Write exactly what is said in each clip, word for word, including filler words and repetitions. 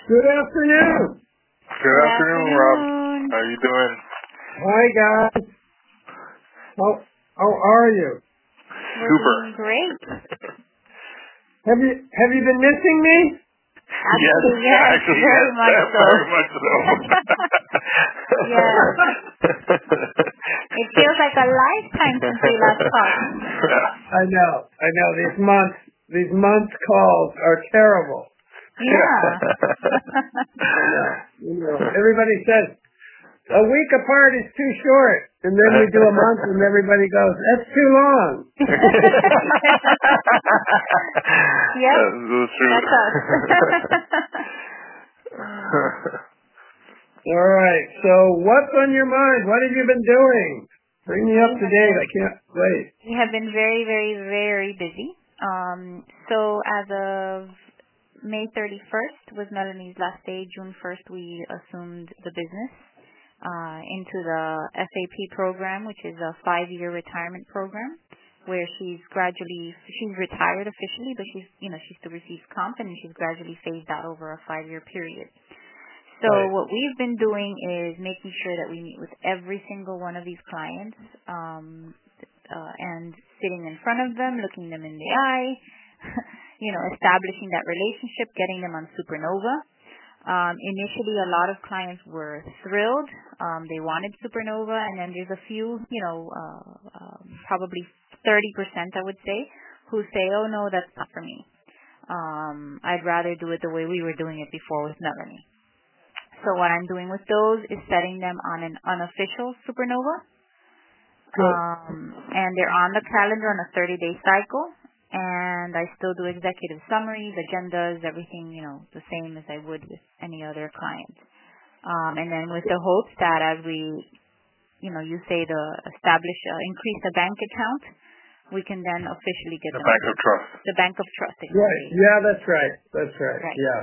Good afternoon. Good, Good afternoon, afternoon, Rob. How you doing? Hi, guys. How how are you? We're Super. Doing great. Have you have you been missing me? Actually, yes, yes, actually, very yes, much so. Very much so. Yes. It feels like a lifetime since we last talked. I know. I know. These months, these month calls are terrible. Yeah. I know. You know, everybody says a week apart is too short, and then we do a month, and everybody goes, "That's too long." Yep. That's true. That's us. All right. So, what's on your mind? What have you been doing? Bring me up to date. I can't wait. We have been very, very, very busy. Um, so, as of May thirty-first was Melanie's last day. June first, we assumed the business uh, into the F A P program, which is a five-year retirement program, where she's gradually she's retired officially, but she's you know she still receives comp, and she's gradually phased out over a five-year period. So Right. What we've been doing is making sure that we meet with every single one of these clients, um, uh, and sitting in front of them, looking them in the eye, you know, establishing that relationship, getting them on Supernova. Um, initially, a lot of clients were thrilled. Um, they wanted Supernova, and then there's a few, you know, uh, um, probably thirty percent, I would say, who say, oh, no, that's not for me. Um, I'd rather do it the way we were doing it before with Melanie. So what I'm doing with those is setting them on an unofficial Supernova. Good. Um, and they're on the calendar on a thirty-day cycle. And I still do executive summaries, agendas, everything, you know, the same as I would with any other client. Um, and then with the hopes that as we, you know, you say the establish, uh, increase the bank account, we can then officially get the them. Bank of Trust. The Bank of Trust. Exactly. Right. Yeah, that's right. That's right. Right. Yeah.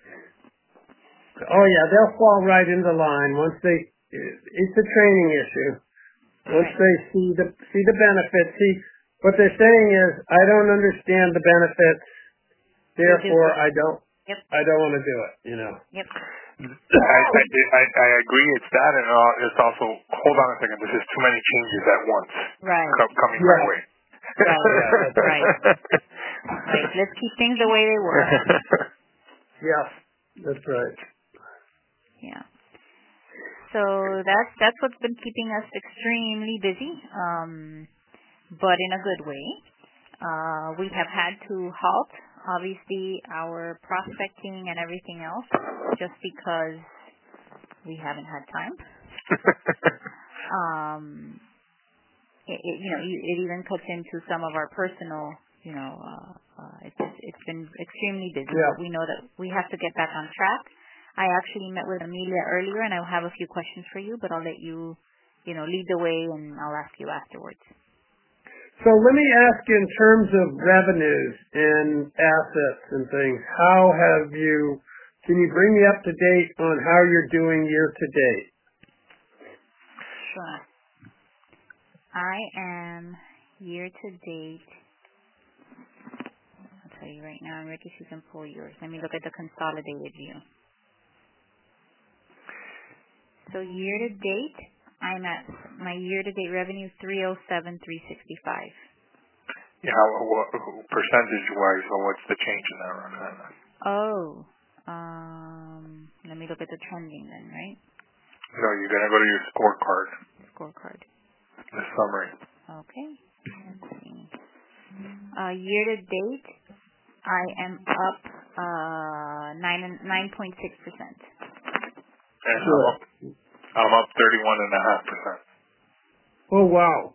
Oh, yeah. They'll fall right into line once they. It's a training issue. Once Right. they see the see the benefits, see what they're saying is, I don't understand the benefits, therefore I don't. Yep. I don't want to do it. You know. Yep. I, I, I, I agree. It's that, and uh, it's also. Hold on a second. This is too many changes at once. Right. Co- coming Right. my way. Right. Yeah, that's right. Right. Let's keep things the way they were. Yeah, that's right. Yeah. So that's that's what's been keeping us extremely busy, um, but in a good way. Uh, we have had to halt, obviously, our prospecting and everything else, just because we haven't had time. um, it, it, you know, it even cuts into some of our personal. You know, uh, uh, it's it's been extremely busy, Yeah. but we know that we have to get back on track. I actually met with Amelia earlier, and I have a few questions for you, but I'll let you, you know, lead the way, and I'll ask you afterwards. So let me ask you, in terms of revenues and assets and things, how have you? Can you bring me up to date on how you're doing year to date? Sure. I am year to date. I'll tell you right now, Ricky, if you can pull yours. Let me look at the consolidated view. So year to date, I'm at my year to date revenue three oh seven three sixty-five. Yeah, what, percentage wise, so what's the change in that, Roxanne? Oh, um, let me look at the trending then, right? No, you're gonna go to your scorecard. Scorecard. The summary. Okay. Let's see. Uh, year to date, I am up uh nine and nine point six percent. And I'm up, I'm up thirty-one and a half percent. Oh wow!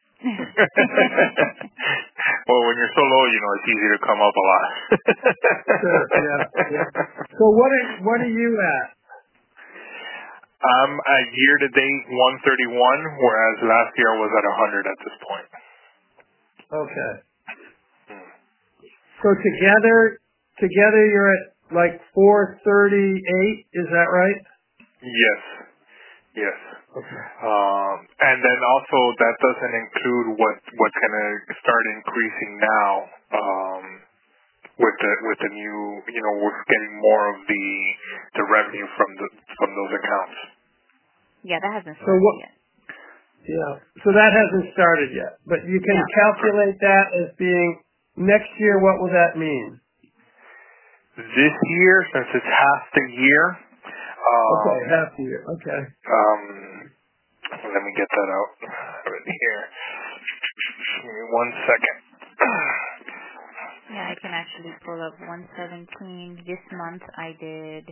Well, when you're so low, you know it's easy to come up a lot. Sure. Yeah. Yeah. So what are what are you at? I'm at year to date one thirty-one, whereas last year I was at one hundred at this point. Okay. Hmm. So together, together you're at like four thirty-eight. Is that right? Yes. Yes. Okay. Um, and then also that doesn't include what what's going to start increasing now, um, with the with the new, you know, we're getting more of the the revenue from the from those accounts. Yeah, that hasn't So started what? yet. Yeah. So that hasn't started yet, but you can Yeah. calculate that as being next year. What will that mean? This year, since it's half the year. Um, Okay, half the year. Okay. Um, let me get that out right here. Give me one second. Yeah, I can actually pull up one seventeen. This month I did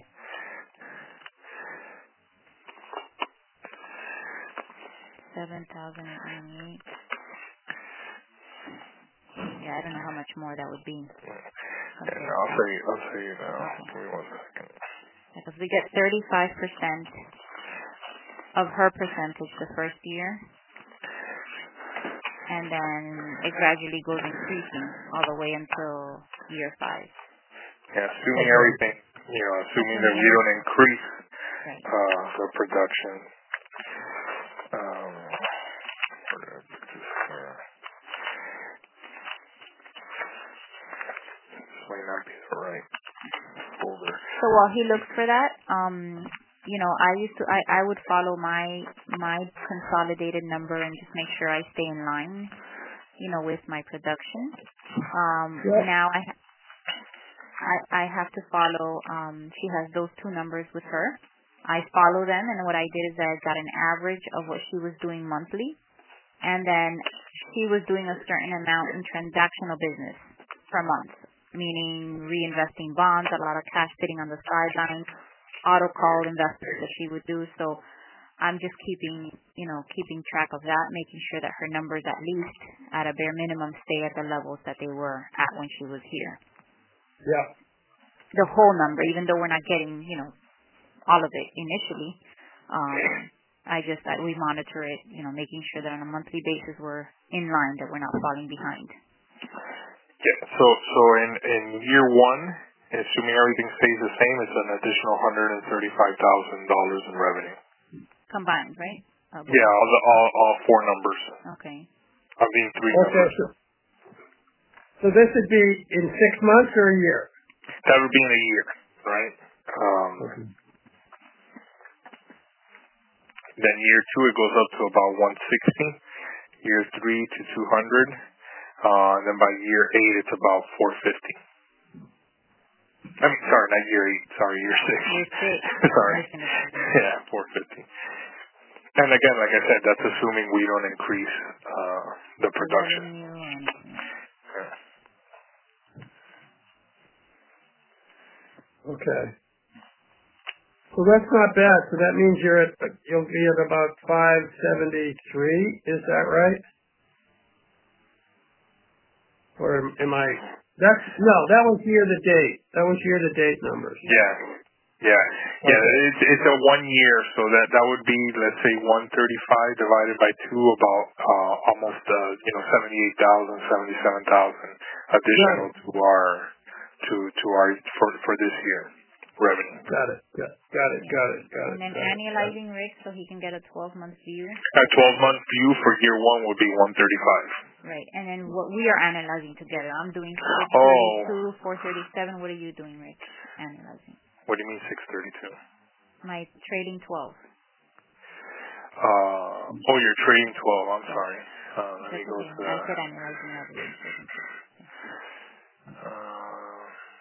seven thousand eighty-eight. Yeah, I don't know how much more that would be. Yeah, no, I'll tell you. I'll tell you now. Okay. Give me one second. Because we get thirty-five percent of her percentage the first year, and then it gradually goes increasing all the way until year five. Yeah, assuming Okay. everything, you know, assuming that we don't increase Right. uh, the production. Um, where did I put this here? This might not be the right folder. So while he looks for that, um, you know, I used to, I, I would follow my my consolidated number and just make sure I stay in line, you know, with my production. Um, Yeah. now I, ha- I I have to follow. Um, she has those two numbers with her. I follow them, and what I did is I got an average of what she was doing monthly, and then she was doing a certain amount in transactional business per month, meaning reinvesting bonds, a lot of cash sitting on the sidelines, auto call investments that she would do. So I'm just keeping, you know, keeping track of that, making sure that her numbers at least at a bare minimum stay at the levels that they were at when she was here. Yeah. The whole number, even though we're not getting, you know, all of it initially. Um, I just, I, we monitor it, you know, making sure that on a monthly basis we're in line, that we're not falling behind. Yeah. So so in in year one, assuming everything stays the same, it's an additional hundred and thirty-five thousand dollars in revenue. Combined, right? Uh, Yeah, all the all all four numbers. Okay. I mean three Okay. numbers. So, so this would be in six months or a year? That would be in a year, right? Um, Okay. then year two it goes up to about one sixty. Year three to two hundred. Uh, and then by year eight it's about four fifty. I mean, sorry, not year eight. Sorry, year six. Year six. sorry. Definitely. Yeah, four fifty. And again, like I said, that's assuming we don't increase uh, the The production. revenue and, Yeah. Okay. So that's not bad. So that means you're at, you'll be at about five seventy-three. Is that right? Or am, am I? That's no. That was year to date. That was year to date numbers. Yeah. Yeah. Yeah. Okay. It's it's a one year, so that that would be, let's say, one thirty-five divided by two, about uh, almost uh, you know seventy-eight thousand, seventy-seven thousand additional Right. to our to to our for for this year revenue. Got it. Got, got it. Got it. Got and it. then Got it. annualizing Rick so he can get a twelve month view. A twelve month view for year one would be one thirty-five. Right. And then what we are analyzing together. I'm doing six Oh. thirty-two, four thirty-seven. What are you doing, Rick? Analyzing. What do you mean six thirty-two? My trading twelve. Uh, oh, you're trading twelve. I'm sorry. Uh, let me That's go okay. to I that. said analyzing average. Uh,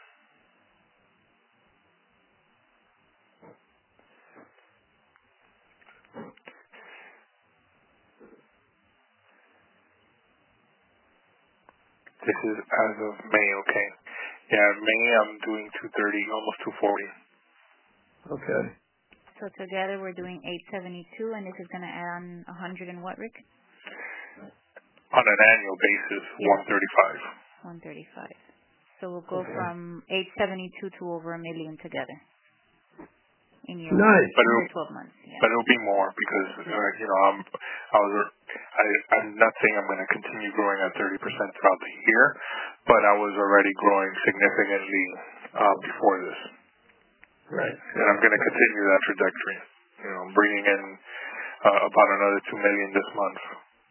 this is as of May, okay. Yeah, May I'm doing two thirty, almost two forty. Okay. So together we're doing eight seventy-two, and this is going to add on one hundred and what, Rick? On an annual basis, Yeah. one thirty-five. one thirty-five. So we'll go Okay. from eight seventy-two to over a million together in year Nice. one. But In it'll, the twelve months, yeah. but it'll be more because, uh, you know, I'm, I was, I, I'm not saying I'm going to continue growing at thirty percent throughout the year, but I was already growing significantly uh, before this. Right. And I'm going to continue that trajectory. You know, I'm bringing in uh, about another two million this month.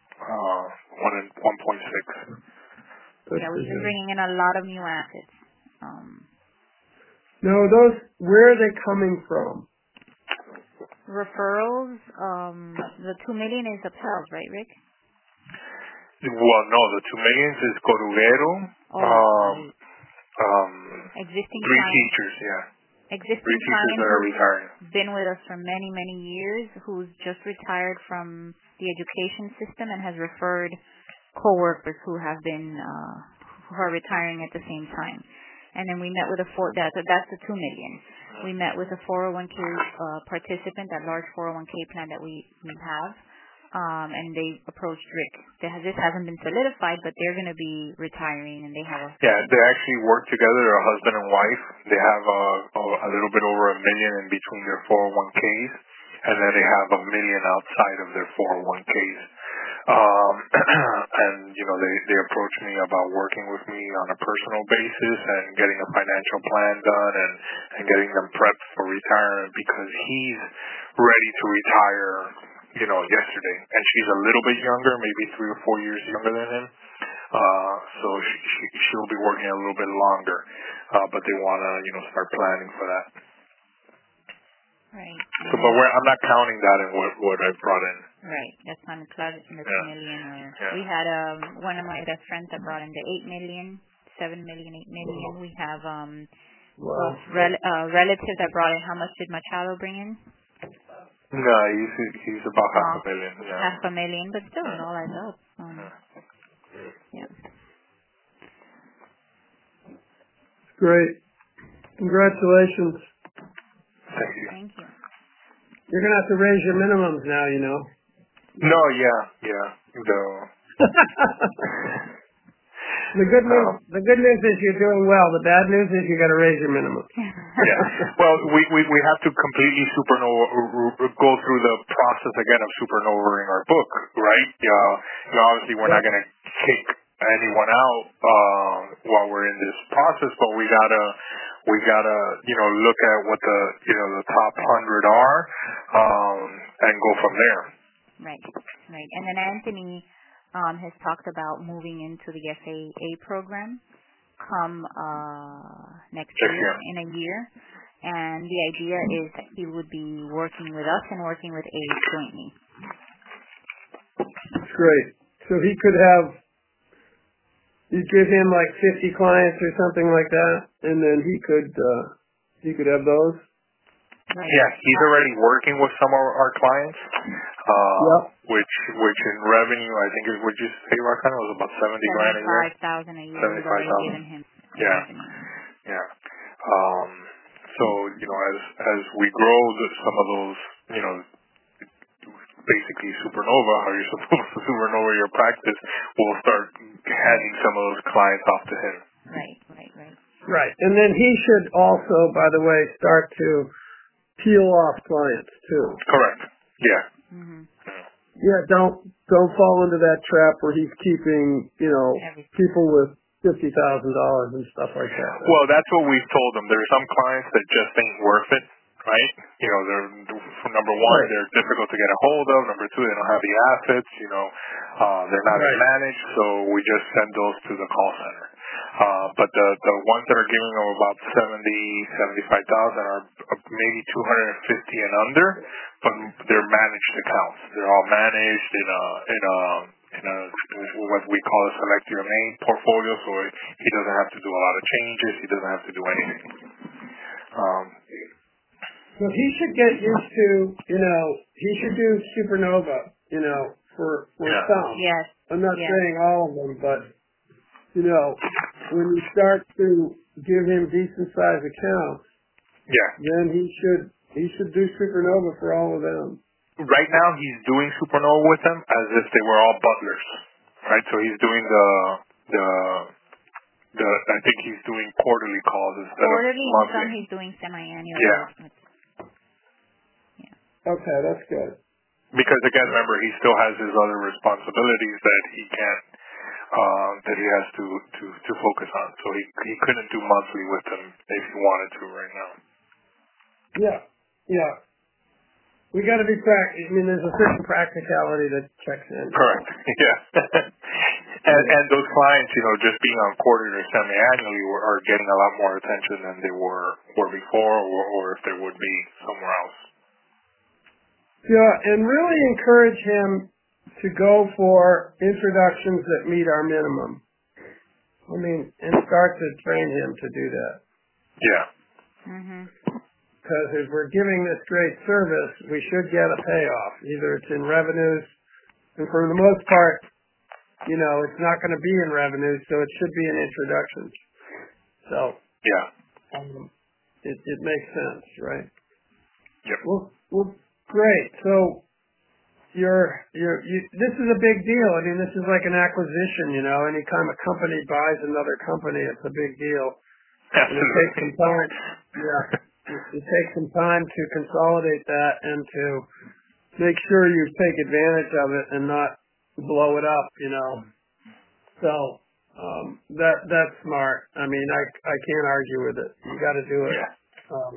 Uh, one and one point six. Good Yeah, for we've been you. bringing in a lot of new assets. Um, no, those, where are they coming from? referrals, um, the two million is upsells, right, Rick? Well, no, the two millions is Corugero. Oh, Um, right. um, Existing three clients. teachers, yeah. Existing Three teachers client that are who's retiring. been with us for many, many years, who's just retired from the education system and has referred coworkers who have been uh, who are retiring at the same time. And then we met with a four. That's that's the two million. We met with a four oh one k uh, participant, that large four oh one k plan that we we have. Um, and they approached Rick. They have, this hasn't been solidified, but they're going to be retiring, and they have a Yeah, they actually work together. They're a husband and wife. They have a, a, a little bit over a million in between their four oh one k's, and then they have a million outside of their four oh one k's. Um, and, you know, they, they approached me about working with me on a personal basis and getting a financial plan done and, and getting them prepped for retirement because he's ready to retire, you know, yesterday. And she's a little bit younger, maybe three or four years younger than him. Uh, so she, she, she'll be working a little bit longer. Uh, but they want to, you know, start planning for that. right. So, but we're, I'm not counting that in what, what I brought in. Right, that's not included in the Yeah. two million. Or Yeah. we had um one of my best friends that brought in the eight million, seven million, eight million. We have um Wow. both rel- uh, relatives that brought in. How much did Machado bring in? No, he's he's about half Oh, a million. Yeah. half a million, but still, it all adds up. Um, yeah. Great. Congratulations. Thank you. Thank you. You're going to have to raise your minimums now, you know. No, yeah, yeah. The the good news, um, the good news is you're doing well. The bad news is you got to raise your minimums. yeah. Well, we, we we have to completely supernova r- r- go through the process again of supernovaing our book, right? Yeah. You know, obviously, we're not going to kick anyone out uh, while we're in this process, but we gotta we gotta you know look at what the you know the top hundred are um, and go from there. Right, right. And then Anthony um, has talked about moving into the F A A program come uh, next Next year, year. in a year. And the idea is that he would be working with us and working with A A jointly. That's great. So he could have, you'd give him like fifty clients or something like that, and then he could, uh, he could have those. Right. Yeah, he's already working with some of our clients, uh, Yep. which which in revenue, I think, is would you say, Roxana, was about seventy grand a year. Seventy-five thousand a year. We've Seventy-five already thousand. given him in Yeah, revenue. yeah. Um, so you know, as as we grow the, some of those, you know, basically supernova, how you're supposed to supernova your practice, we'll start handing some of those clients off to him. Right, right, right. Right. And then he should also, by the way, start to peel off clients too. Correct. Yeah. Mm-hmm. Yeah, don't don't fall into that trap where he's keeping, you know, Everything. people with fifty thousand dollars and stuff like that. Well, that's what we've told them. There are some clients that just ain't worth it, right? You know, they're number one, Right. they're difficult to get a hold of. Number two, they don't have the assets. You know, uh, they're not Right. managed, so we just send those to the call center. Uh, but the the ones that are giving them about seventy, seventy-five thousand are maybe two hundred and fifty and under, but they're managed accounts. They're all managed in a in a in a what we call a select your main portfolio, so he doesn't have to do a lot of changes. He doesn't have to do anything. Um, So he should get used to, you know, he should do Supernova, you know, for for Yeah. some. Yes. I'm not yes. saying all of them, but you know, when you start to give him decent sized accounts, yeah. then he should he should do Supernova for all of them. Right now, he's doing Supernova with them as if they were all butlers, right? So he's doing the the the. I think he's doing quarterly calls instead Quarterly, of and monthly. some he's doing semi-annual. Yeah. Okay, that's good. Because again, remember, he still has his other responsibilities that he can't, uh, that he has to, to, to focus on. So he he couldn't do monthly with them if he wanted to right now. Yeah, yeah. We got to be prac. I mean, there's a certain practicality that checks in. Correct. Yeah. And, and those clients, you know, just being on quarterly or semi-annually were, are getting a lot more attention than they were were before, or, or if they would be somewhere else. Yeah, and really encourage him to go for introductions that meet our minimum. I mean, and start to train him to do that. Yeah. Mhm. Because if we're giving this great service, we should get a payoff. Either it's in revenues, and for the most part, you know, it's not going to be in revenues, so it should be in introductions. So, yeah, um, it, it makes sense, right? Yep. Well, well, great. So, you're, you're, you, this is a big deal. I mean, this is like an acquisition, you know. Anytime a company buys another company, it's a big deal. Absolutely. And it takes some time. Yeah. It, it takes some time to consolidate that and to make sure you take advantage of it and not blow it up, you know. So um, that that's smart. I mean, I I can't argue with it. You got to do it. Yeah. Um,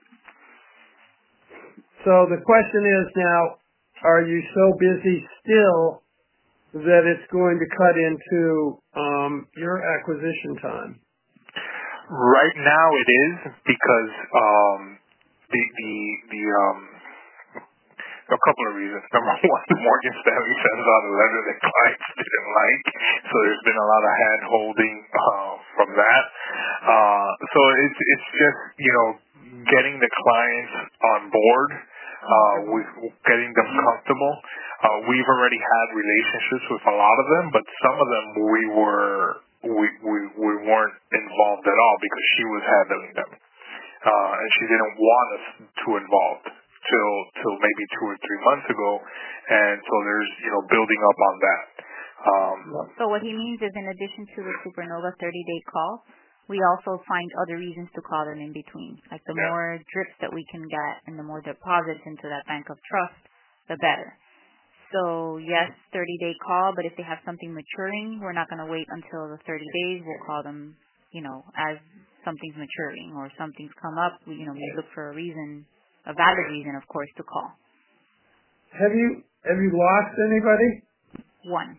so the question is now, are you so busy still that it's going to cut into um, your acquisition time? Right now it is because um, the the the um, a couple of reasons. Number one, Morgan Stanley sends out a letter that clients didn't like, so there's been a lot of hand holding uh, from that. Uh, so it's it's just you know getting the clients on board, uh, with getting them comfortable. Uh, we've already had relationships with a lot of them, but some of them we were we we, we weren't involved at all because she was handling them, uh, and she didn't want us too involved till till maybe two or three months ago, and so there's you know building up on that. Um, so what he means is, in addition to the Supernova thirty-day call, we also find other reasons to call them in between. Like the yeah. more drips that we can get and the more deposits into that bank of trust, the better. So yes, thirty-day call, but if they have something maturing, we're not going to wait until the thirty days. We'll call them, you know, as something's maturing or something's come up. We, you know, we look for a reason. A valid reason, of course, to call. Have you have you lost anybody? One.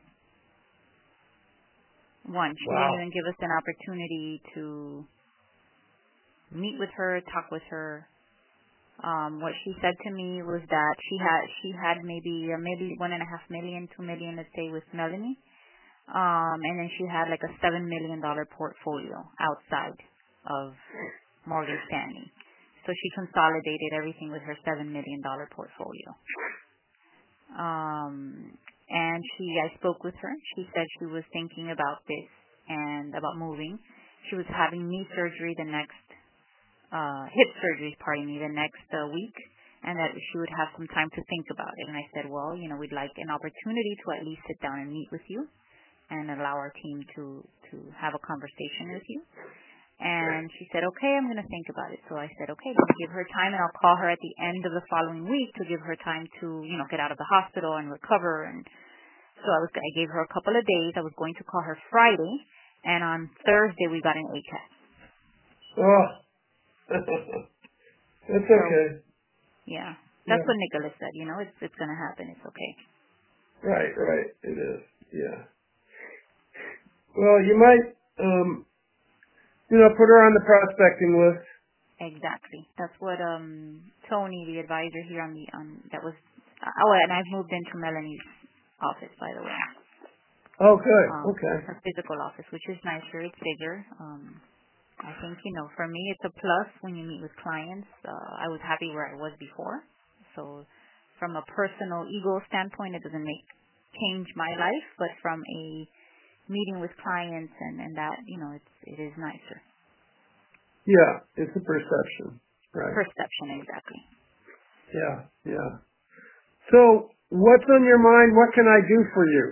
One. She Wow. didn't even give us an opportunity to meet with her, talk with her. Um, what she said to me was that she had she had maybe uh, maybe one and a half million, two million, let's say, with Melanie, um, and then she had like a seven million dollar portfolio outside of Morgan Stanley. So she consolidated everything with her seven million dollar portfolio. Um, and she, I spoke with her. She said she was thinking about this and about moving. She was having knee surgery the next, uh, hip surgery, pardon me, the next uh, week, and that she would have some time to think about it. And I said, well, you know, we'd like an opportunity to at least sit down and meet with you and allow our team to, to have a conversation with you. And she said, okay, I'm going to think about it. So I said, okay, let me give her time, and I'll call her at the end of the following week to give her time to, you know, get out of the hospital and recover. And so I was, I gave her a couple of days. I was going to call her Friday, and on Thursday we got an A C A T. Oh, that's okay. So, yeah, that's yeah. what Nicholas said. You know, it's it's going to happen. It's okay. Right, right. It is. Yeah. Well, you might, um, you know, put her on the prospecting list. Exactly. That's what um Tony, the advisor here on the on that was. Oh, and I've moved into Melanie's office, by the way. Oh, good. Um, Okay. her physical office, which is nicer. It's bigger. Um, I think, you know, for me, it's a plus when you meet with clients. Uh, I was happy where I was before. So from a personal ego standpoint, it doesn't make change my life, but from a meeting with clients and, and that, you know, it's, it is nicer. Yeah, it's a perception. Right. Perception, exactly. Yeah, yeah. So what's on your mind? What can I do for you?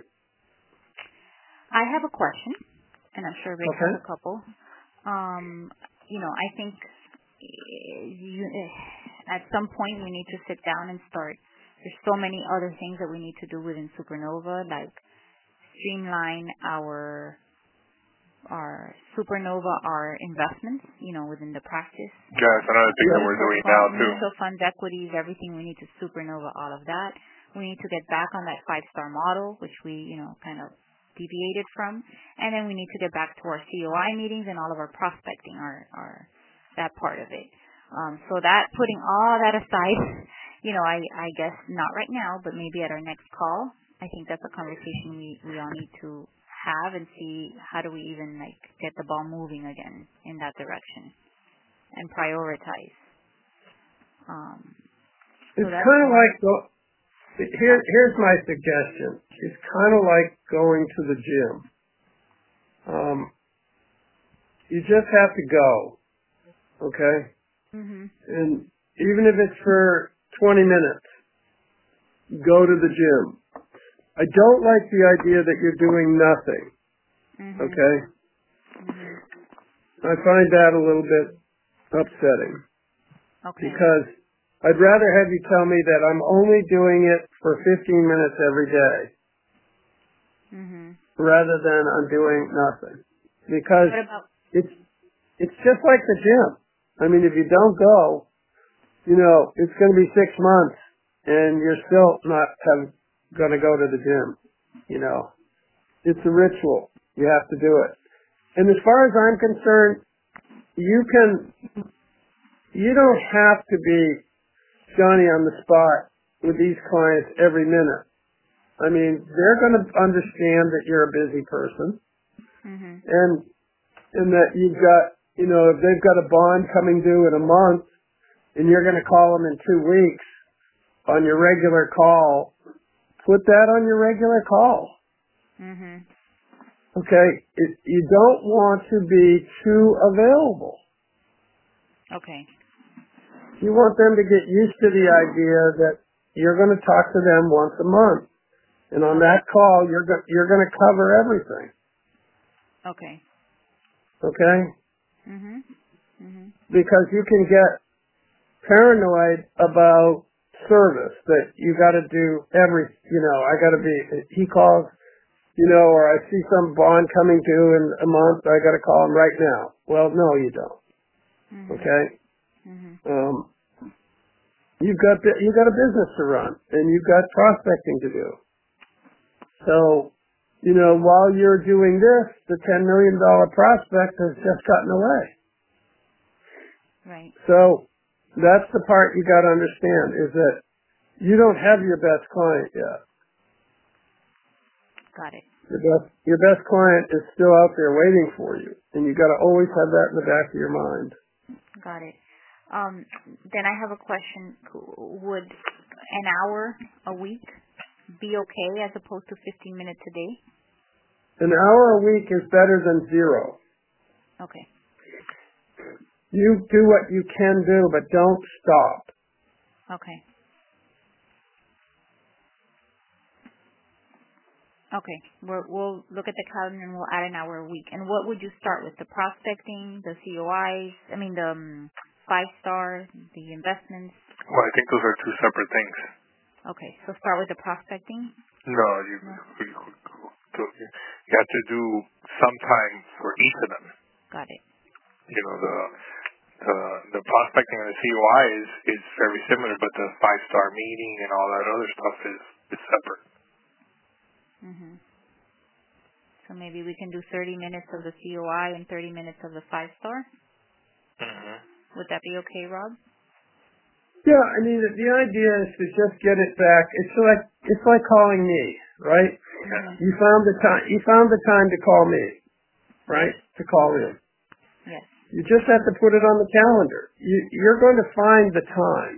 I have a question, and I'm sure Rick Okay. has a couple. Um, you know, I think uh, you, uh, at some point we need to sit down and start. There's so many other things that we need to do within Supernova, like streamline our our Supernova, our investments, you know, within the practice. Yeah, that's another thing Yeah. that we're doing Fund, now too. mutual funds, equities, everything. We need to Supernova all of that. We need to get back on that five-star model, which we, you know, kind of deviated from. And then we need to get back to our C O I meetings and all of our prospecting, our, our that part of it. Um, so that, putting all that aside, you know, I, I guess not right now, but maybe at our next call, I think that's a conversation we, we all need to have and see how do we even like get the ball moving again in that direction and prioritize. Um, so it's kind of like, go, here, here's my suggestion. It's kind of like going to the gym. Um, you just have to go, okay? Mm-hmm. And even if it's for twenty minutes, go to the gym. I don't like the idea that you're doing nothing, Mm-hmm. okay? Mm-hmm. I find that a little bit upsetting. Okay. Because I'd rather have you tell me that I'm only doing it for fifteen minutes every day Mm-hmm. rather than I'm doing nothing. Because What about? it's it's just like the gym. I mean, if you don't go, you know, it's going to be six months and you're still not have, going to go to the gym. You know, it's a ritual. You have to do it. And as far as I'm concerned, you can, you don't have to be Johnny on the spot with these clients every minute. I mean, they're going to understand that you're a busy person Mm-hmm. and, and that you've got, you know, if they've got a bond coming due in a month and you're going to call them in two weeks on your regular call, put that on your regular call. Mm-hmm. Okay? It, you don't want to be too available. Okay. You want them to get used to the idea that you're going to talk to them once a month. And on that call, you're go- you're going to cover everything. Okay. Okay? Mm-hmm. Mm-hmm. Because you can get paranoid about service, that you got to do every, you know, I got to be, he calls, you know, or I see some bond coming due in a month, I got to call him right now. Well, no, you don't. Mm-hmm. Okay? Mm-hmm. Um, you've got, bu- you've got a business to run and you've got prospecting to do. So, you know, while you're doing this, the ten million dollars prospect has just gotten away. Right. So that's the part you got to understand is that you don't have your best client yet. Got it. Your best, your best client is still out there waiting for you, and you got to always have that in the back of your mind. Got it. Um, then I have a question. Would an hour a week be okay as opposed to fifteen minutes a day? An hour a week is better than zero. Okay. You do what you can do, but don't stop. Okay. Okay. We're, we'll look at the calendar and we'll add an hour a week. And what would you start with? The prospecting, the C O Is, I mean the um, five star, the investments? Well, I think those are two separate things. Okay. So start with the prospecting? No, you, No. you, you have to do some time for each of them. Got it. You know, the the, the prospecting and the C O I is, is very similar, but the five-star meeting and all that other stuff is, is separate. Mm-hmm. So maybe we can do thirty minutes of the C O I and thirty minutes of the five star? Mm-hmm. Would that be okay, Rob? Yeah, I mean, the, the idea is to just get it back. It's like it's like calling me, right? Mm-hmm. You found the time. You found the time to call me, right? Yes. To call in. Yes. You just have to put it on the calendar. You, you're going to find the time.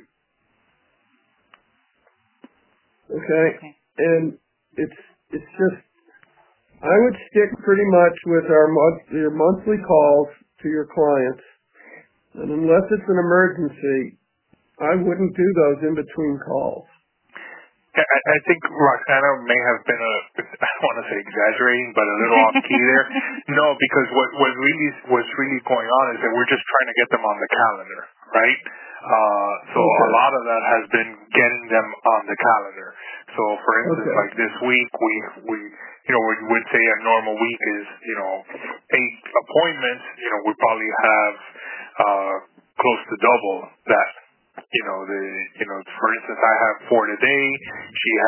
Okay? Okay. And it's it's just, I would stick pretty much with our month, your monthly calls to your clients. And unless it's an emergency, I wouldn't do those in between calls. I, I think Roxana may have been a, I don't want to say exaggerating, but a little off key there. No, because what, what really, what's really going on is that we're just trying to get them on the calendar, right? Uh, so Okay. a lot of that has been getting them on the calendar. So for instance, Okay. like this week, we, we, you know, we would say a normal week is, you know, eight appointments, you know, we probably have, uh, close to double that. You know, the, you know, for instance, I have four today. She has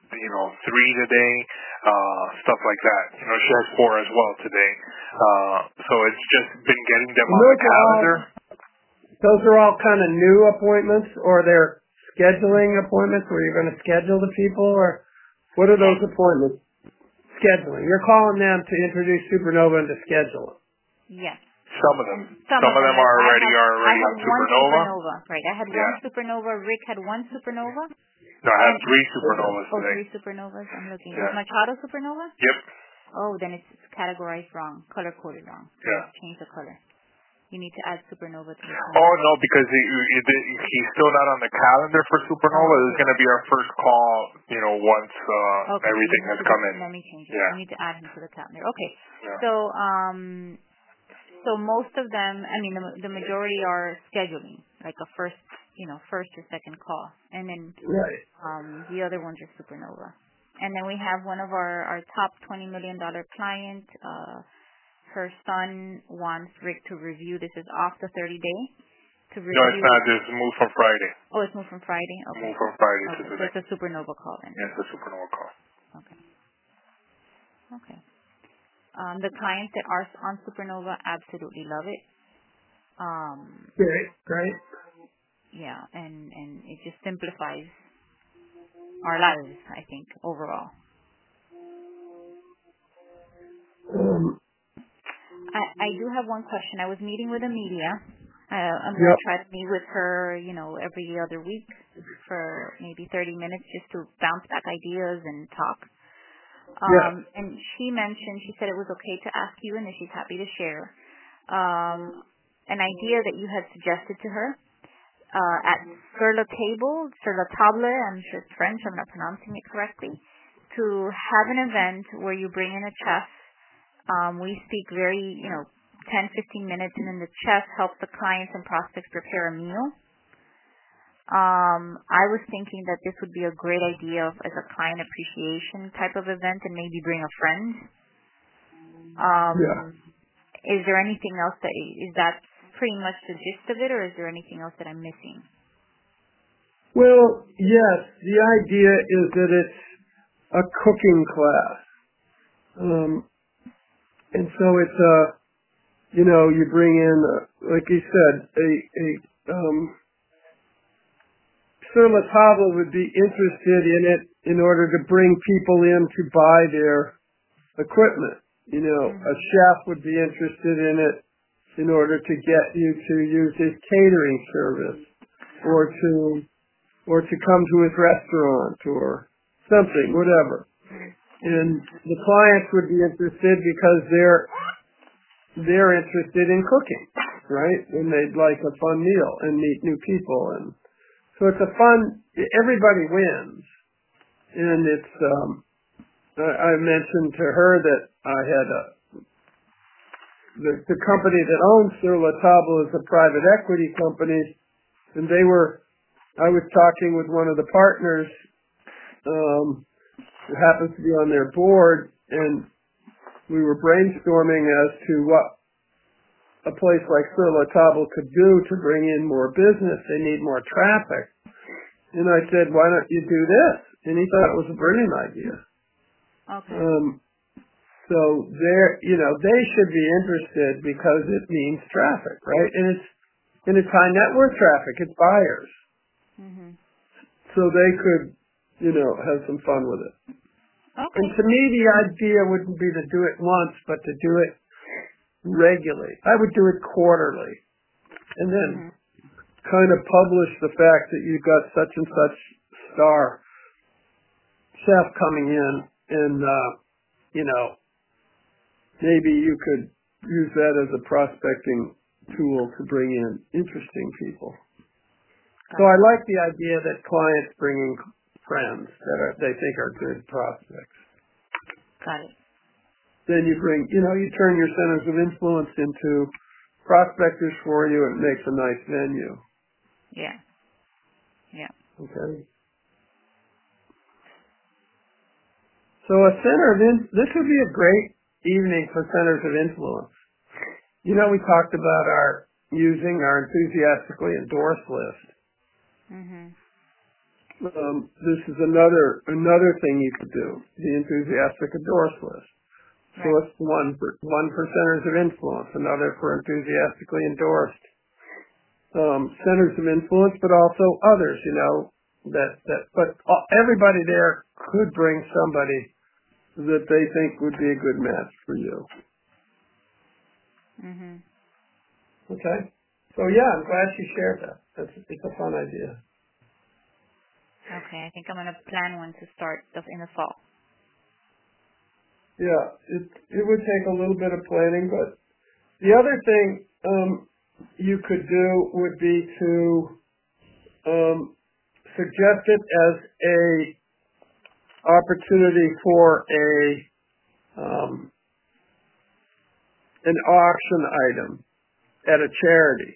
you know, three today, uh, stuff like that. You know, she has four as well today. Uh, so it's just been getting them on the calendar. Those are all kind of new appointments, or they're scheduling appointments where you're going to schedule the people, or what are those appointments? Scheduling. You're calling them to introduce Supernova and to schedule it. Yes. Some of them. Some, Some of them, them are already have, are already I on had Supernova. One supernova. Right. I had yeah. one Supernova. Rick had one Supernova. No, I have three Supernovas oh, today. three Supernovas. I'm looking. Yeah. Is Machado Supernova? Yep. Oh, then it's categorized wrong, color coded wrong. Yeah. Change the color. You need to add Supernova to the Oh, no, because he, he, he's still not on the calendar for Supernova. Oh, okay. This is going to be our first call, you know, once uh, okay, everything has come in. Let me change it. Yeah. You need to add him to the calendar. Okay. Yeah. So, um, so most of them, I mean, the, the majority are scheduling, like a first, you know, first or second call. And then right. um, the other ones are Supernova. And then we have one of our, our top twenty million dollars client, uh, her son wants Rick to review. This is off the thirty day to review. No, it's not. It's moved from Friday. Oh, it's moved from Friday? Okay. Moved from Friday okay. to today. So it's a Supernova call then. Yeah, it's a Supernova call. Okay. Okay. Um, the clients that are on Supernova absolutely love it. Um, great, great. Yeah, and, and it just simplifies our lives, I think, overall. Um, I, I do have one question. I was meeting with Amelia. Uh, I'm yep. going to try to meet with her, you know, every other week for maybe thirty minutes just to bounce back ideas and talk. Um, yeah. And she mentioned, she said it was okay to ask you and that she's happy to share um, an idea that you had suggested to her uh, at Sur la Table, Sur la Table, I'm sure it's French, I'm not pronouncing it correctly, to have an event where you bring in a chef. Um, we speak very, you know, ten, fifteen minutes, and then the chef helps the clients and prospects prepare a meal. Um, I was thinking that this would be a great idea of, as a client appreciation type of event, and maybe bring a friend. Um, yeah. Is there anything else that, is that pretty much the gist of it, or is there anything else that I'm missing? Well, yes, the idea is that it's a cooking class. Um, and so it's a, you know, you bring in, uh, like you said, a, a, um, Sur la Table would be interested in it in order to bring people in to buy their equipment. You know, Mm-hmm. a chef would be interested in it in order to get you to use his catering service, or to, or to come to his restaurant, or something, whatever. And the clients would be interested because they're, they're interested in cooking, right? And they'd like a fun meal and meet new people, and so it's a fun, everybody wins. And it's, um, I, I mentioned to her that I had a, the, the company that owns Sur la Table is a private equity company, and they were, I was talking with one of the partners, um, who happens to be on their board, and we were brainstorming as to what a place like Sur la Table could do to bring in more business. They need more traffic. And I said, why don't you do this? And he thought it was a brilliant idea. Okay. Um, so they're, you know, they should be interested because it means traffic, right? And it's, and it's high net worth traffic. It's buyers. Mm-hmm. So they could, you know, have some fun with it. Okay. And to me, the idea wouldn't be to do it once, but to do it regularly. I would do it quarterly. And then mm-hmm. kind of publish the fact that you've got such and such star chef coming in, and, uh, you know, maybe you could use that as a prospecting tool to bring in interesting people. So I like the idea that clients bring in friends that are, they think are good prospects. Got it. Then you bring, you know, you turn your centers of influence into prospectors for you, and it makes a nice venue. Yeah. Yeah. Okay. So a center of in, this would be a great evening for centers of influence. You know, we talked about our using our enthusiastically endorsed list. Mhm. Um, this is another another thing you could do, the enthusiastic endorse list. So Right. it's one per, one percenters of influence, another for enthusiastically endorsed um, centers of influence, but also others. You know that that, but everybody there could bring somebody that they think would be a good match for you. Mhm. Okay. So yeah, I'm glad she shared that. That's it's a fun idea. Okay, I think I'm gonna plan one to start the, in the fall. Yeah, it it would take a little bit of planning, but the other thing um, you could do would be to um, suggest it as a opportunity for a um, an auction item at a charity.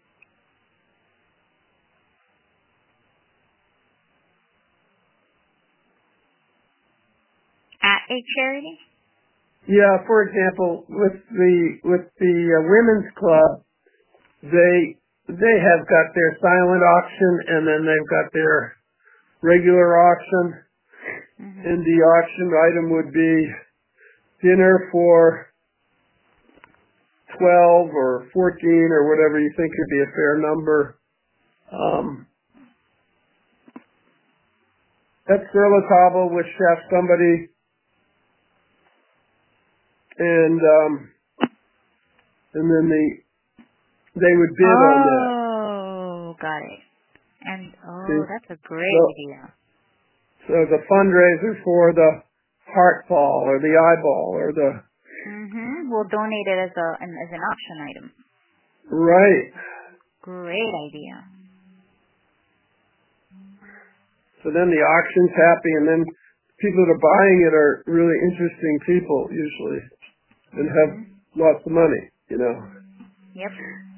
At a charity? Yeah, for example, with the with the uh, women's club, they they have got their silent auction, and then they've got their regular auction, Mhm. and the auction item would be dinner for twelve or fourteen or whatever you think would be a fair number. Um, that's Table with chef somebody, and um, and then the they would bid on that. Oh, got it. And oh, See? that's a great So, idea. so the fundraiser for the heart ball or the eyeball or the Mhm. We'll donate it as a an, as an auction item. right. Great idea. So then the auction's happy, and then people that are buying it are really interesting people usually, and have Mhm. lots of money. You know. Yep.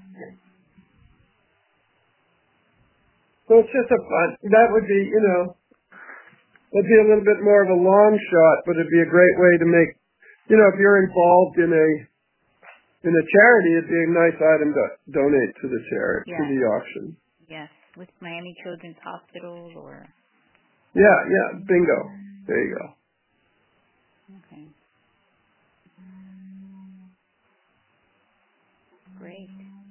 So it's just a fun. That would be, you know, it'd be a little bit more of a long shot, but it'd be a great way to make, you know, if you're involved in a in a charity, it'd be a nice item to donate to the charity to Yes. the auction. Yes. With Miami Children's Hospital or Yeah, yeah, bingo. There you go. okay. Great.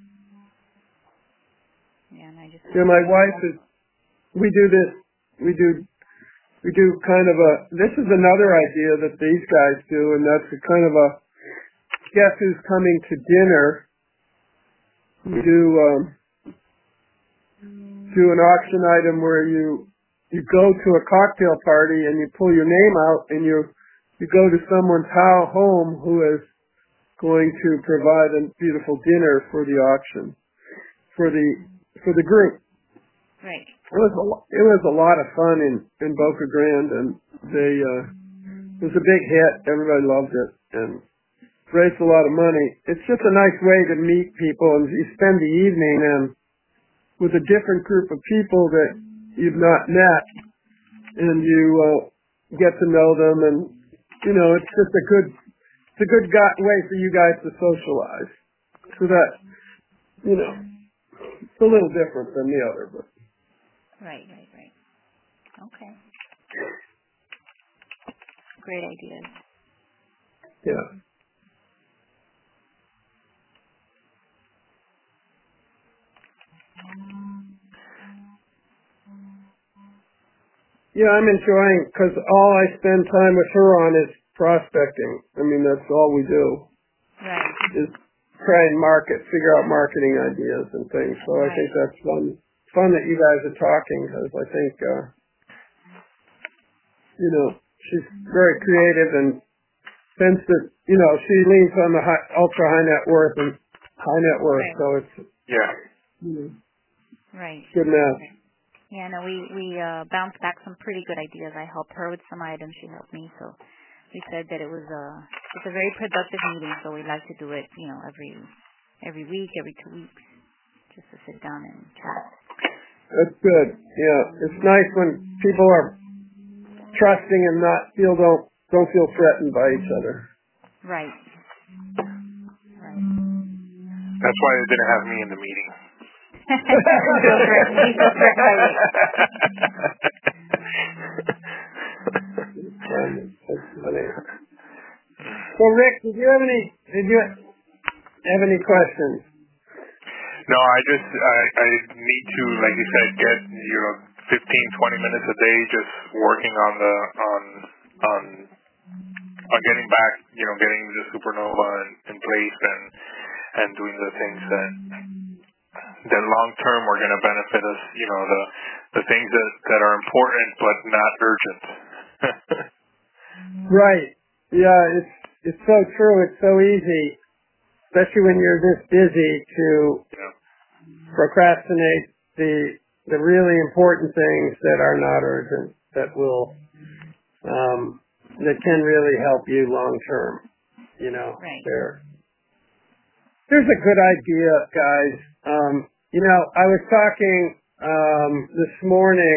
Yeah, and I just Yeah, my wife is. We do this. We do. We do kind of a. This is another idea that these guys do, and that's a kind of a. Guess who's coming to dinner? We do. Um, do an auction item where you you go to a cocktail party and you pull your name out and you you go to someone's how home who is going to provide a beautiful dinner for the auction for the for the group. Right. It was a lo- it was a lot of fun in in Boca Grande, and they uh, it was a big hit. Everybody loved it and raised a lot of money. It's just a nice way to meet people, and you spend the evening and with a different group of people that you've not met, and you uh, get to know them, and you know it's just a good it's a good gu- way for you guys to socialize. So that you know it's a little different than the other, but Right, right, right. Okay. Great ideas. yeah. Yeah, I'm enjoying because all I spend time with her on is prospecting. I mean, that's all we do Right. is try and market, figure out marketing ideas and things. So I Right. think that's fun. Fun that you guys are talking because I think, uh, you know, she's very creative and since that, you know, she leans on the high, ultra high net worth and high net worth. Right. So it's, Yeah. you know, Right. good match. Yeah, no, we we uh bounced back some pretty good ideas. I helped her with some items. She helped me, so we said that it was a it's a very productive meeting. So we like to do it, you know, every every week, every two weeks, just to sit down and chat. That's good. Yeah, it's nice when people are trusting and not feel don't don't feel threatened by each other. Right. Right. That's why they didn't have me in the meeting. he feels threatened. He feels threatened by me. you have any? Did you have any questions? No, I just I, I need to, like you said, get you know fifteen, twenty minutes a day just working on the on on on getting back, you know, getting the supernova in, in place and and doing the things that that long term are going to benefit us. You know, the the things that that are important but not urgent. Right. Yeah, it's it's so true. It's so easy, especially when you're this busy, to yeah. procrastinate the the really important things that are not urgent, that will um, that can really help you long term. You know, right. there there's a good idea, guys. Um, you know, I was talking um, this morning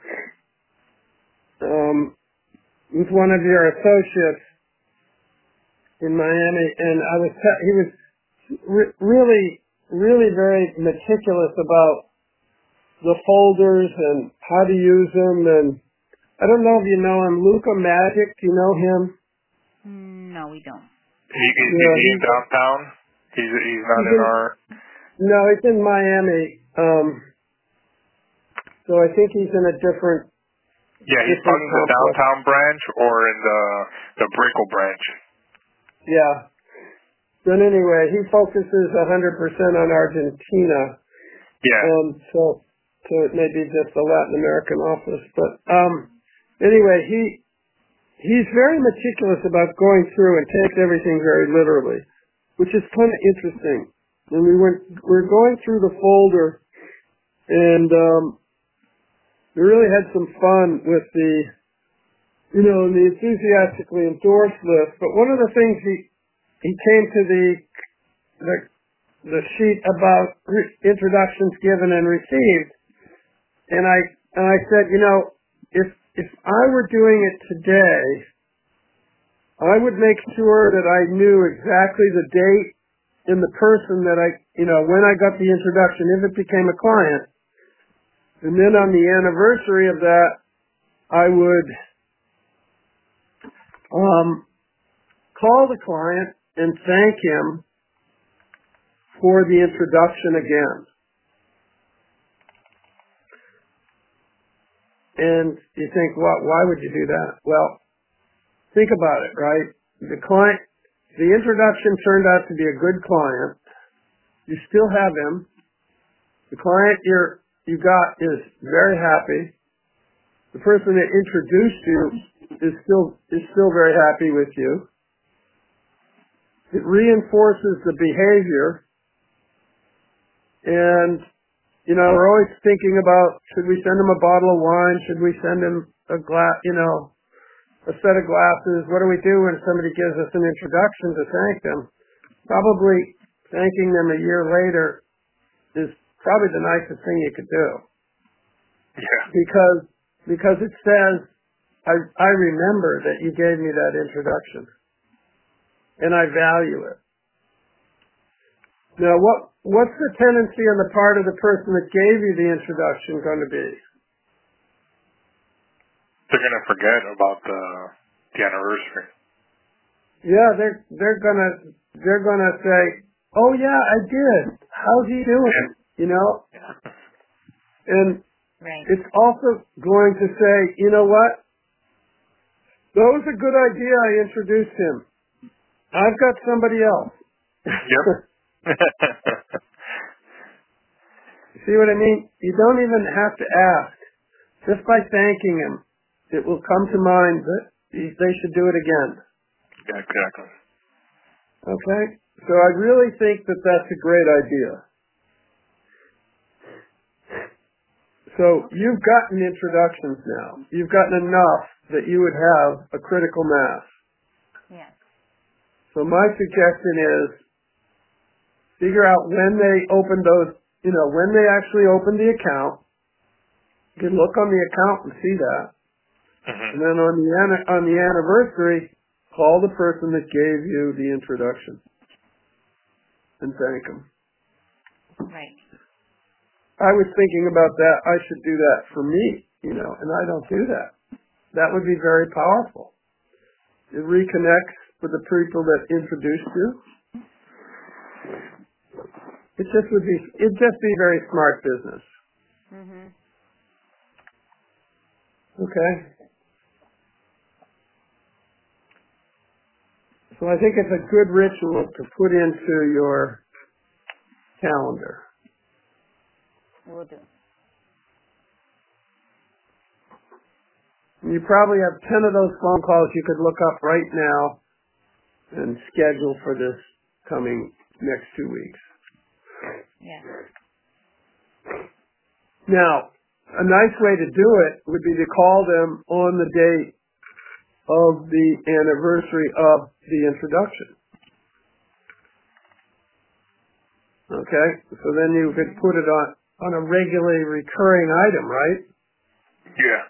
um, with one of your associates in Miami, and I was te- he was re- really, really very meticulous about the folders and how to use them. And I don't know if you know him, Luca Magic. Do you know him? No, we don't. He, is, Yeah, is he in he's, downtown? He's he's not he's in in, our. no, he's in Miami. Um, so I think he's in a different. Yeah, he's different probably in the complex. downtown branch or in the the Brickell branch. Yeah. But anyway, he focuses one hundred percent on Argentina. Yeah. Um, so, so it may be just the Latin American office. But um, anyway, he he's very meticulous about going through and takes everything very literally, which is kind of interesting. And we went, we're going through the folder, and um, we really had some fun with the, you know, the enthusiastically endorsed list. But one of the things he he came to the the, the sheet about re- introductions given and received, and I and I said, you know, if if I were doing it today, I would make sure that I knew exactly the date and the person that I, you know, when I got the introduction, if it became a client, and then on the anniversary of that, I would um, call the client and thank him for the introduction again. And you think, well, why would you do that? Well, think about it, right? The client, the introduction turned out to be a good client. You still have him. The client you're, you got is very happy. The person that introduced you is still is still very happy with you. It reinforces the behavior, and you know we're always thinking about, should we send him a bottle of wine? Should we send him a glass? You know, a set of glasses? What do we do when somebody gives us an introduction to thank them? Probably thanking them a year later is probably the nicest thing you could do. Yeah. Because because it says, I I remember that you gave me that introduction, and I value it. Now, what what's the tendency on the part of the person that gave you the introduction going to be? They're gonna forget about the the anniversary. Yeah, they're they're gonna they're gonna say, "Oh yeah, I did. How's he doing?" You know, and Right. it's also going to say, "You know what? That was a good idea. I introduced him. I've got somebody else." Yep. See what I mean? You don't even have to ask. Just by thanking him, it will come to mind that they should do it again. Yeah, exactly. Okay? So I really think that that's a great idea. So you've gotten introductions now. You've gotten enough that you would have a critical mass. Yeah. So my suggestion is figure out when they opened those, you know, when they actually opened the account. You can look on the account and see that. Mm-hmm. And then on the an- on the anniversary, call the person that gave you the introduction and thank them. Right. I was thinking about that. I should do that for me, you know, and I don't do that. That would be very powerful. It reconnects with the people that introduced you. It just would be, it'd just be very smart business. Mhm. Okay. So I think it's a good ritual to put into your calendar. Will do. You probably have ten of those phone calls you could look up right now and schedule for this coming next two weeks. Yeah. Now, a nice way to do it would be to call them on the date of the anniversary of the introduction. Okay? So then you could put it on, on a regularly recurring item, right? Yeah.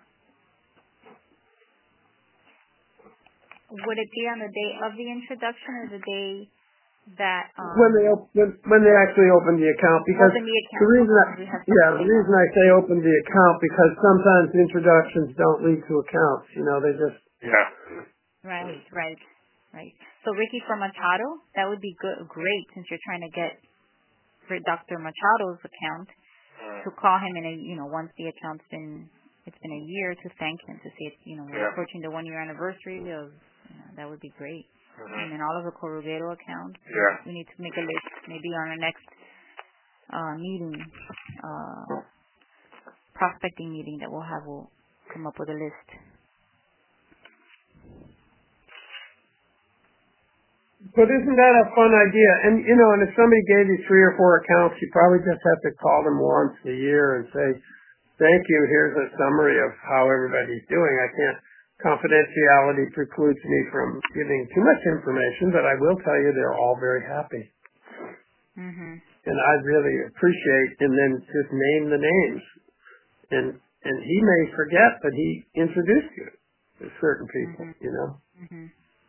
Would it be on the day of the introduction or the day that um, when they op- when, when they actually open the account? Because open the account? the reason I, yeah, the reason I say open the account because sometimes introductions don't lead to accounts. You know, they just yeah. Right, right, right. So Ricky for Machado, that would be good, great since you're trying to get for Doctor Machado's account to call him in a you know once the account's been it's been a year to thank him to say you know we're yeah. approaching the one year anniversary of you know, that would be great. Mm-hmm. And then all of the Corrugero accounts. Yeah. We need to make a list maybe on our next uh, meeting, uh, prospecting meeting that we'll have. We'll come up with a list. But isn't that a fun idea? And you know, and if somebody gave you three or four accounts, you probably just have to call them once a year and say, "Thank you. Here's a summary of how everybody's doing." I can't. Confidentiality precludes me from giving too much information, but I will tell you they're all very happy. Mhm. And I really appreciate, and then just name the names. And and he may forget that he introduced you to certain people, Mhm. you know. Mhm.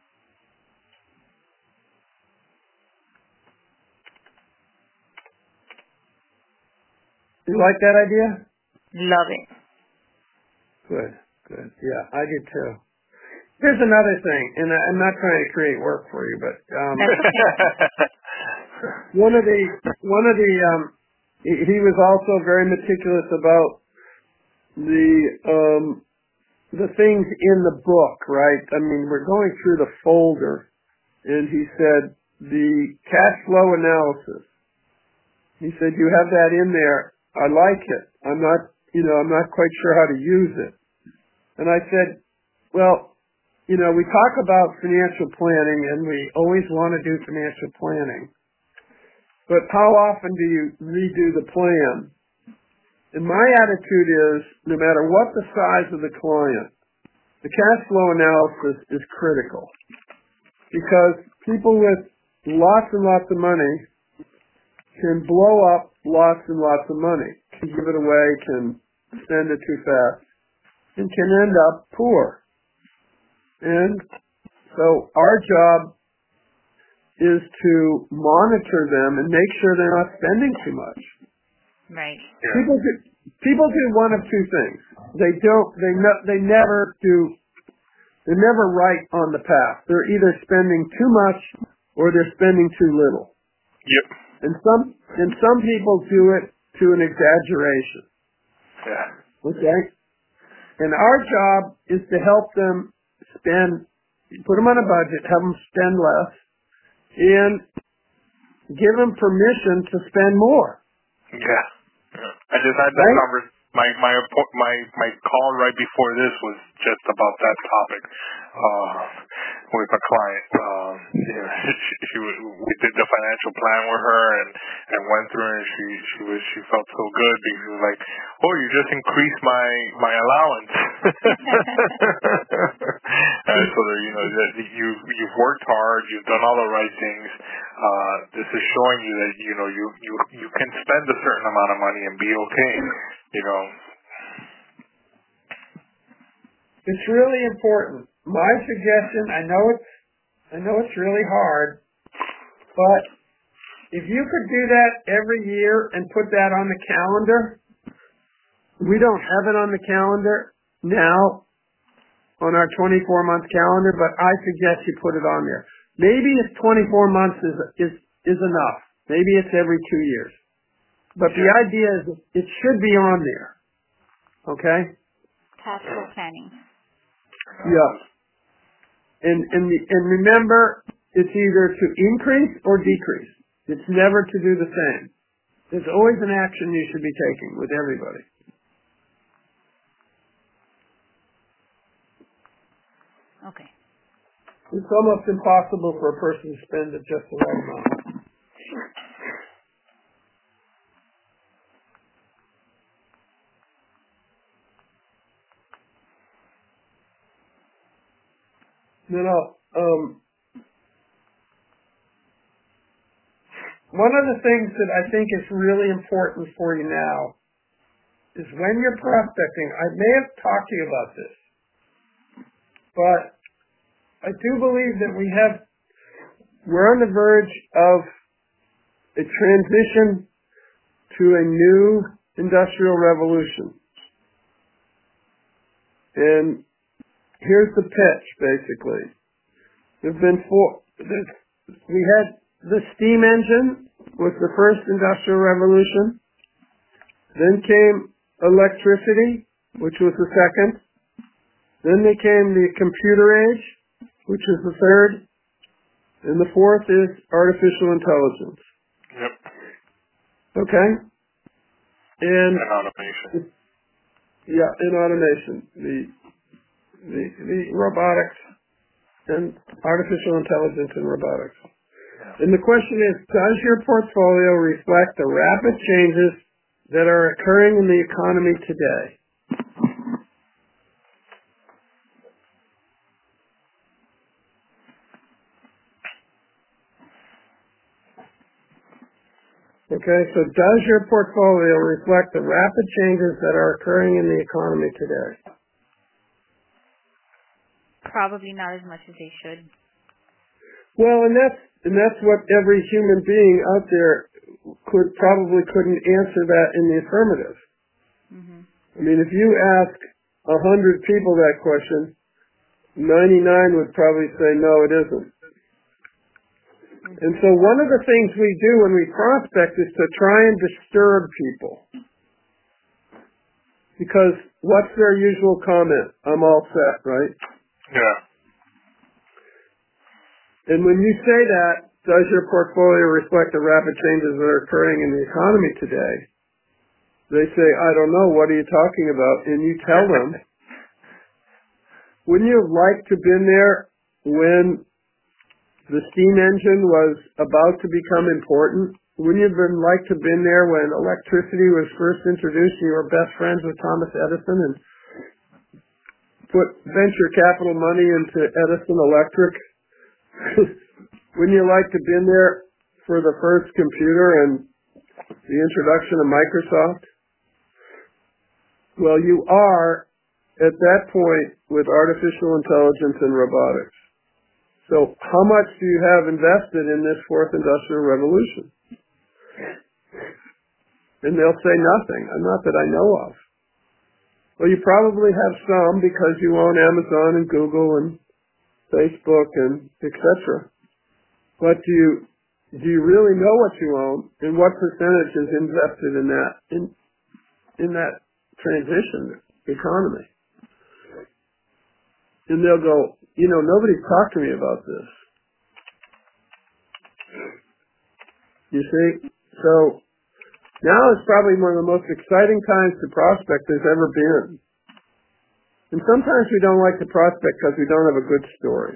You like that idea? Love it. Good, good. Yeah, I do too. Here's another thing, and I- I'm not trying to create work for you, but um, That's okay. one of the one of the um, he, he was also very meticulous about the um, the things in the book, right? I mean, we're going through the folder, and he said the cash flow analysis. He said you have that in there. I like it. I'm not, you know, I'm not quite sure how to use it. And I said, well, you know, we talk about financial planning, and we always want to do financial planning. But how often do you redo the plan? And my attitude is, no matter what the size of the client, the cash flow analysis is critical. Because people with lots and lots of money can blow up lots and lots of money, can give it away, can spend it too fast, and can end up poor. And so our job is to monitor them and make sure they're not spending too much. Right. Yeah. People do, people do one of two things. They don't, they no, they never do, they're never right on the path. They're either spending too much or they're spending too little. Yep. And some, and some people do it to an exaggeration. Yeah. Okay? And our job is to help them spend, put them on a budget, have them spend less, and give them permission to spend more. Yeah. Yeah. I just had that Right? conversation. My my appo- my my call right before this was just about that topic uh, with a client. Um, you know, she, she was, we did the financial plan with her and, and went through it. And she she was she felt so good because she was like, "Oh, you just increased my my allowance." And so that you know that you you've worked hard, you've done all the right things. Uh, this is showing you that you know you you you can spend a certain amount of money and be okay. You know. It's really important. My suggestion, I know it's, I know it's really hard, but if you could do that every year and put that on the calendar, we don't have it on the calendar now. on our twenty-four month calendar, but I suggest you put it on there. Maybe it's twenty-four months is is is enough. Maybe it's every two years. But the idea is it should be on there. Okay? Cash flow planning. Yeah. And and and remember, it's either to increase or decrease. It's never to do the same. There's always an action you should be taking with everybody. Okay. It's almost impossible for a person to spend it just the right amount. You know, um, one of the things that I think is really important for you now is when you're prospecting, I may have talked to you about this, but I do believe that we have, we're on the verge of a transition to a new industrial revolution. And here's the pitch, basically. There've been four, we had the steam engine was the first industrial revolution. Then came electricity, which was the second. Then they came the computer age, which is the third. And the fourth is artificial intelligence. Yep. Okay? And, and automation. Yeah, and automation. The, the, the robotics and artificial intelligence and robotics. Yeah. And the question is, does your portfolio reflect the rapid changes that are occurring in the economy today? Okay, so does your portfolio reflect the rapid changes that are occurring in the economy today? Probably not as much as they should. Well, and that's and that's what every human being out there could probably couldn't answer that in the affirmative. Mm-hmm. I mean, if you ask a hundred people that question, ninety-nine would probably say no, it isn't. And so one of the things we do when we prospect is to try and disturb people. Because what's their usual comment? I'm all set, right? Yeah. And when you say that, does your portfolio reflect the rapid changes that are occurring in the economy today? They say, I don't know, what are you talking about? And you tell them, wouldn't you have liked to have been there when the steam engine was about to become important? Wouldn't you have been like to have been there when electricity was first introduced and you were best friends with Thomas Edison and put venture capital money into Edison Electric? Wouldn't you like to have been there for the first computer and the introduction of Microsoft? Well, you are at that point with artificial intelligence and robotics. So how much do you have invested in this fourth industrial revolution? And they'll say nothing, not that I know of. Well, you probably have some because you own Amazon and Google and Facebook and et cetera. But do you do you really know what you own and what percentage is invested in that in in that transition economy? And they'll go, you know, nobody's talked to me about this. You see? So now is probably one of the most exciting times to prospect there's ever been. And sometimes we don't like to prospect because we don't have a good story.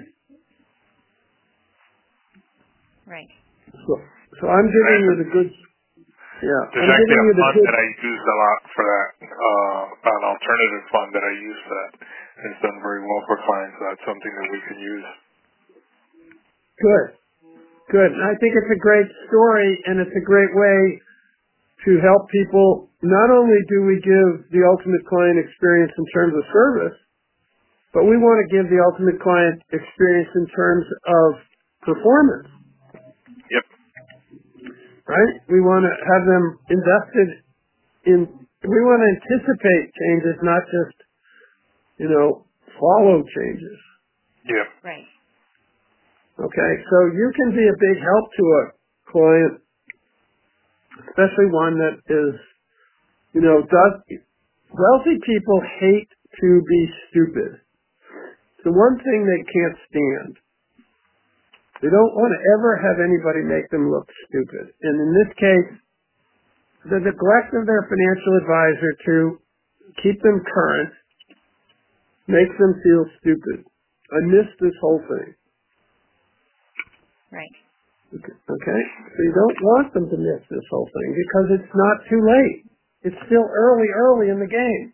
Right. So, so I'm giving you the good, yeah. There's I'm actually giving a you the fund good, that I use a lot for that, uh, an alternative fund that I use for that. It's done very well for clients. That's something that we can use. Good. Good. And I think it's a great story, and it's a great way to help people. Not only do we give the ultimate client experience in terms of service, but we want to give the ultimate client experience in terms of performance. Yep. Right? We want to have them invested in, we want to anticipate changes, not just, you know, follow changes. Yeah. Right. Okay, so you can be a big help to a client, especially one that is, you know, does, wealthy people hate to be stupid. It's the one thing they can't stand. They don't want to ever have anybody make them look stupid. And in this case, the neglect of their financial advisor to keep them current makes them feel stupid. I missed this whole thing. Right. Okay. So you don't want them to miss this whole thing because it's not too late. It's still early, early in the game.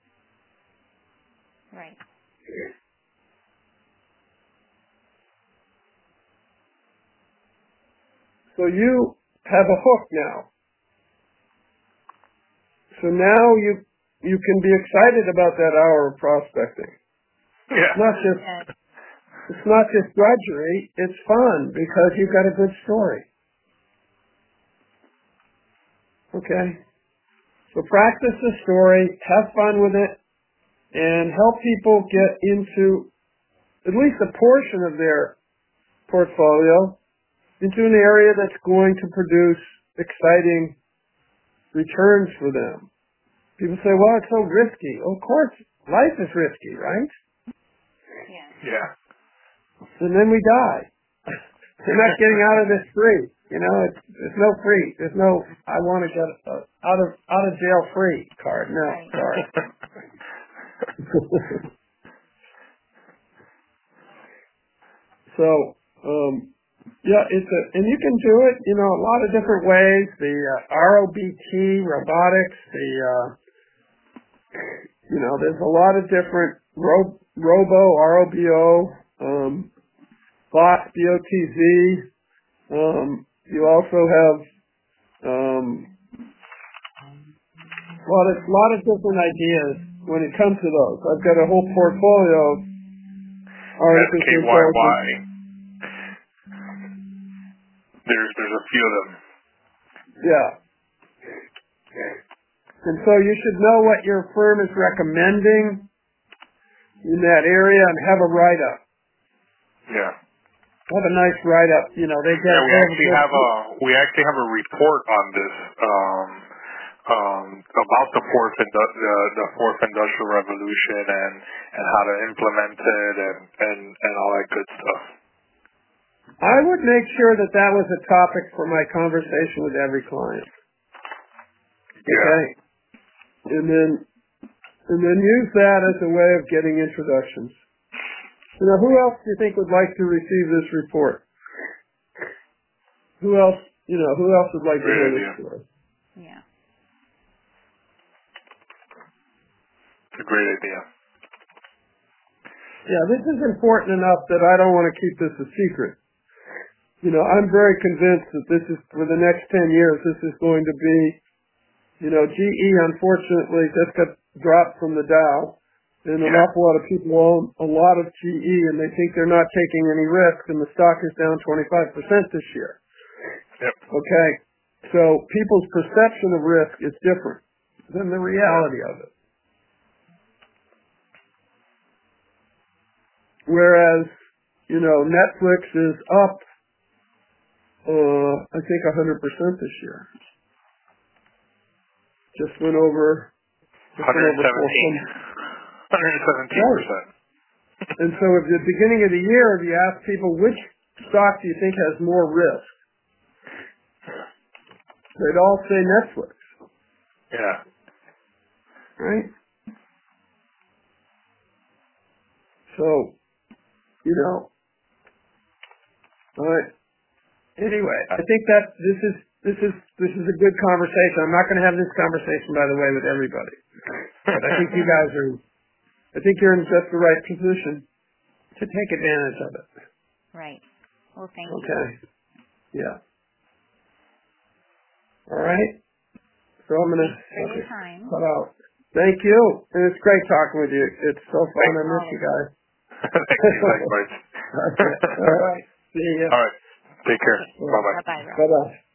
Right. So you have a hook now. So now you you can be excited about that hour of prospecting. Yeah. It's not just Yeah. it's not just drudgery. It's fun because you've got a good story. Okay. So practice the story, have fun with it, and help people get into at least a portion of their portfolio into an area that's going to produce exciting returns for them. People say, well, it's so risky. Of course, life is risky, right? Yeah. Yeah. And then we die. We're not getting out of this free. You know, it's, there's no free. There's no, I want to get a, out of out of jail free card. No, Right. sorry. So, um, yeah, it's a, and you can do it, you know, a lot of different ways. The uh, R O B T, robotics, the, uh, you know, there's a lot of different ro- robo, R O B O, um, bot, B O T Z. Um, you also have um, a lot of, lot of different ideas when it comes to those. I've got a whole portfolio of S K Y Y. There's there's a few of them. Yeah. And so you should know what your firm is recommending in that area and have a write-up. Yeah. Have a nice write-up. You know, they get. Yeah, we actually have a we actually have a report on this um, um, about the fourth indu- the, the fourth industrial revolution and, and how to implement it and, and, and all that good stuff. I would make sure that that was a topic for my conversation with every client. Yeah. Okay. And then, and then use that as a way of getting introductions. You know, who else do you think would like to receive this report? Who else, you know, who else would like Great to hear idea. this story? Yeah. It's a great idea. Yeah, this is important enough that I don't want to keep this a secret. You know, I'm very convinced that this is, for the next ten years, this is going to be, you know, G E unfortunately just got dropped from the Dow, and an Yeah. awful lot of people own a lot of G E, and they think they're not taking any risk, and the stock is down twenty-five percent this year. Yep. Okay? So people's perception of risk is different than the reality of it. Whereas, you know, Netflix is up, uh, I think one hundred percent this year. Just went over, just went over four hundred. one hundred seventeen percent. And so at the beginning of the year, if you ask people which stock do you think has more risk, they'd all say Netflix. Yeah. Right? So, you know, all right. Anyway, I think that this is this is this is a good conversation. I'm not going to have this conversation, by the way, with everybody. But I think you guys are. I think you're in just the right position to take advantage of it. Right. Well, thank Okay. you. Yeah. All right. So I'm going to cut out. Thank you. And it's great talking with you. It's so fun. I miss you guys. Thank you, likewise. Okay. All right. See you. All right. Take care. Bye-bye. Bye-bye, Rob. Bye-bye.